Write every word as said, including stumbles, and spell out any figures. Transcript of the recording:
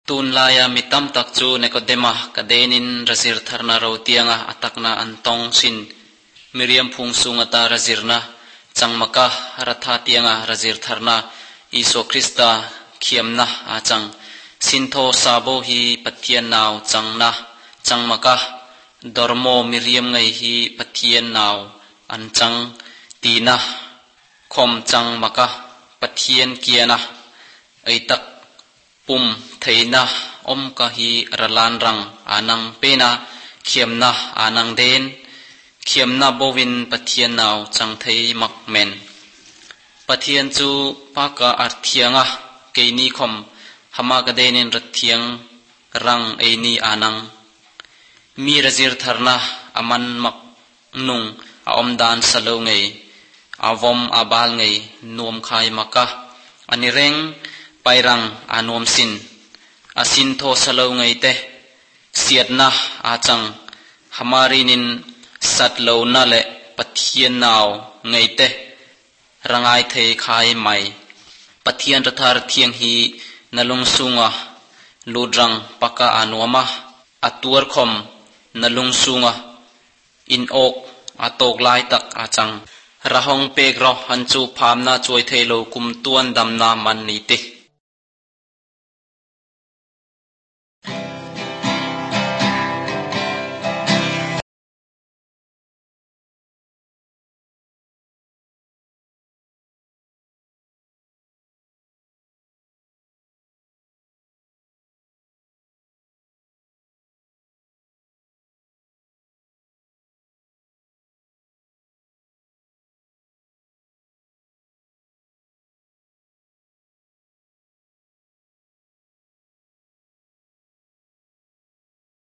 ตูนลายามิตัมตักจูเนโคเดมะกเดนินรัสิรธารนาเราเตียงอาตักนาอันตองสินมิเรียมพุงสุงตารัสิรนาจังมกะรัฐาเตียงอารัสิรธารนาอิโซคริสตาเขียมนะอาจังสินโทซาโบฮีปะเทียนนาวจังนะจังมกะดอร์โมมิเรียมไงฮีปะเทียนนาวอันจังตีนะคมจังมกะปะเทียนเกียนะไอตักปุ่มเทนะอมกะฮีระลานรังอานังเปนะเขียมนะอานังเดนเขียมนะโบวินปะเทียนนาวจังเทมักเมนปะเทียนจูปากะอัดเทียงะเกนีคมหามากะเดนินรัดเทียงรังเอนีอานังมีรจิรธารนะอามันมักนุงอาอมดานสโลงไงอาวอมอาบาลไงนวมขายมักะอันนี้เร่งไปรังอานวมสินอาสินโทสโลงไงเตเสียดนะอาจังหามารินินสัตโลนาเลปะเทียนนาวไงเตรังไอเทขายใหม่ปะเทียนรัฐารเทียงฮีนลุงสุงะลูดรังปากาอานวมะอัตัวคมนลุงสุงะอินอกอัตกลายตักอาจังระหงเปกรอหันจูพามนาจวยเทโลกุมตวนดำนามันนิติ